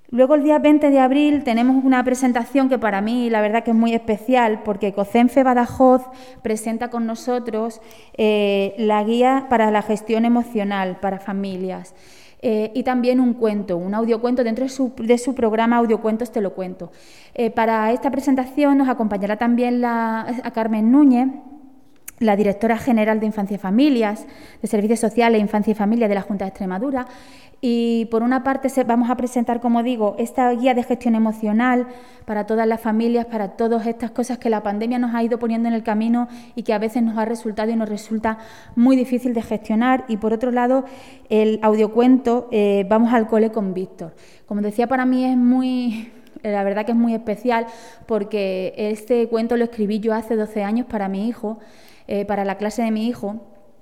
Luego, el día 20 de abril, tenemos una presentación que para mí, la verdad, que es muy especial, porque COCENFE Badajoz presenta con nosotros la guía para la gestión emocional para familias. Y también un cuento, un audiocuento dentro de su programa Audiocuentos Te lo cuento. Para esta presentación nos acompañará también a Carmen Núñez, la directora general de Infancia y Familias, de Servicios Sociales, Infancia y Familia de la Junta de Extremadura. Y por una parte vamos a presentar, como digo, esta guía de gestión emocional para todas las familias, para todas estas cosas que la pandemia nos ha ido poniendo en el camino y que a veces nos ha resultado y nos resulta muy difícil de gestionar. Y por otro lado, el audiocuento Vamos al cole con Víctor. Como decía, para mí la verdad que es muy especial, porque este cuento lo escribí yo hace 12 años para mi hijo, para la clase de mi hijo.